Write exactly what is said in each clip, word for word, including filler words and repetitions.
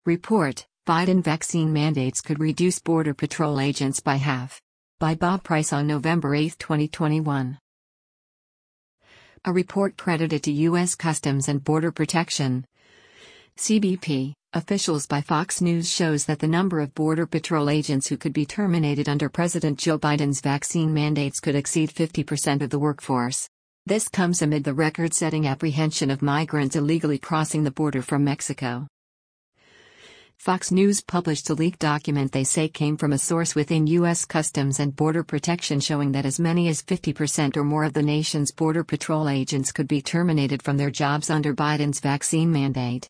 Report: Biden vaccine mandates could reduce Border Patrol agents by half. By Bob Price on November eighth, twenty twenty-one. A report credited to U S Customs and Border Protection (C B P) officials by Fox News shows that the number of Border Patrol agents who could be terminated under President Joe Biden's vaccine mandates could exceed fifty percent of the workforce. This comes amid the record-setting apprehension of migrants illegally crossing the border from Mexico. Fox News published a leaked document they say came from a source within U S Customs and Border Protection showing that as many as fifty percent or more of the nation's Border Patrol agents could be terminated from their jobs under Biden's vaccine mandate.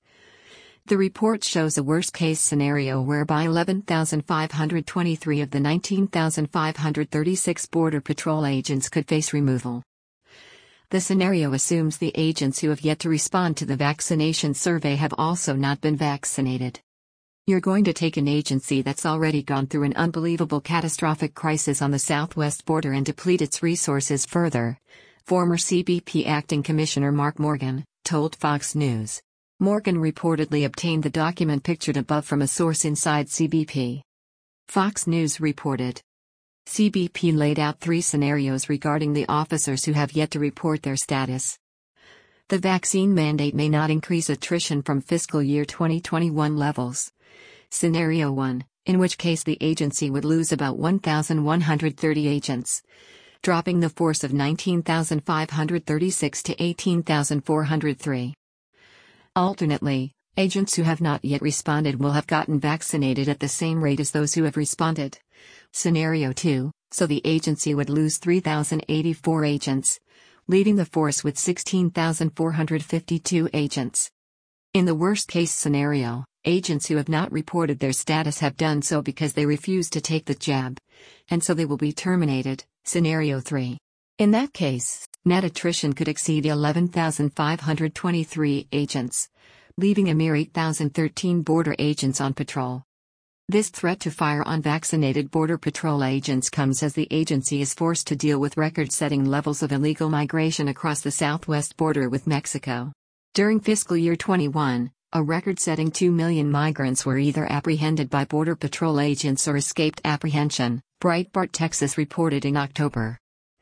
The report shows a worst-case scenario whereby eleven thousand five hundred twenty-three of the nineteen thousand five hundred thirty-six Border Patrol agents could face removal. The scenario assumes the agents who have yet to respond to the vaccination survey have also not been vaccinated. You're going to take an agency that's already gone through an unbelievable catastrophic crisis on the southwest border and deplete its resources further, former C B P Acting Commissioner Mark Morgan told Fox News. Morgan reportedly obtained the document pictured above from a source inside C B P. Fox News reported. C B P laid out three scenarios regarding the officers who have yet to report their status. The vaccine mandate may not increase attrition from fiscal year twenty twenty-one levels. Scenario one, in which case the agency would lose about one thousand one hundred thirty agents, dropping the force of nineteen thousand five hundred thirty-six to eighteen thousand four hundred three. Alternately, agents who have not yet responded will have gotten vaccinated at the same rate as those who have responded. Scenario two, so the agency would lose three thousand eighty-four agents, leaving the force with sixteen thousand four hundred fifty-two agents. In the worst-case scenario, agents who have not reported their status have done so because they refuse to take the jab, and so they will be terminated. Scenario three. In that case, net attrition could exceed eleven thousand five hundred twenty-three agents, leaving a mere eight thousand thirteen border agents on patrol. This threat to fire on vaccinated Border Patrol agents comes as the agency is forced to deal with record-setting levels of illegal migration across the southwest border with Mexico. During fiscal year twenty-one, a record-setting two million migrants were either apprehended by Border Patrol agents or escaped apprehension, Breitbart Texas reported in October.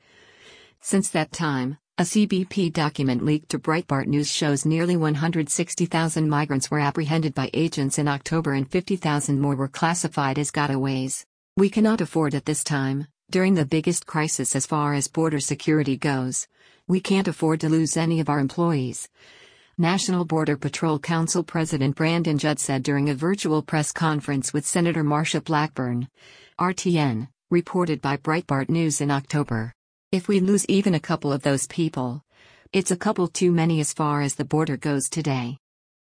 Since that time, a C B P document leaked to Breitbart News shows nearly one hundred sixty thousand migrants were apprehended by agents in October and fifty thousand more were classified as gotaways. We cannot afford at this time, during the biggest crisis as far as border security goes, we can't afford to lose any of our employees. National Border Patrol Council President Brandon Judd said during a virtual press conference with Senator Marsha Blackburn, R T N, reported by Breitbart News in October. If we lose even a couple of those people, it's a couple too many as far as the border goes today.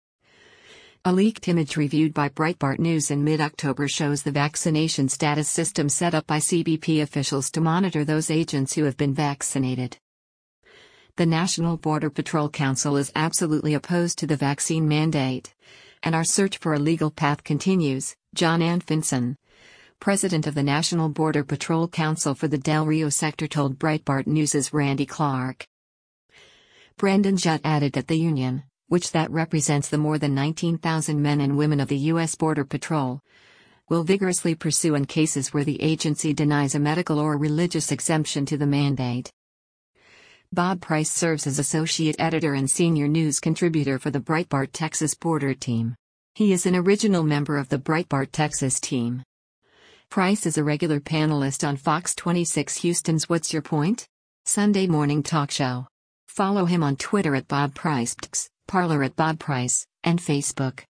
A leaked image reviewed by Breitbart News in mid-October shows the vaccination status system set up by C B P officials to monitor those agents who have been vaccinated. The National Border Patrol Council is absolutely opposed to the vaccine mandate, and our search for a legal path continues, John Anfinson, president of the National Border Patrol Council for the Del Rio sector, told Breitbart News' Randy Clark. Brandon Judd added that the union, which that represents the more than nineteen thousand men and women of the U S Border Patrol, will vigorously pursue in cases where the agency denies a medical or religious exemption to the mandate. Bob Price serves as associate editor and senior news contributor for the Breitbart Texas Border team. He is an original member of the Breitbart Texas team. Price is a regular panelist on Fox twenty-six Houston's What's Your Point? Sunday morning talk show. Follow him on Twitter at Bob Price, Parler at Bob Price, and Facebook.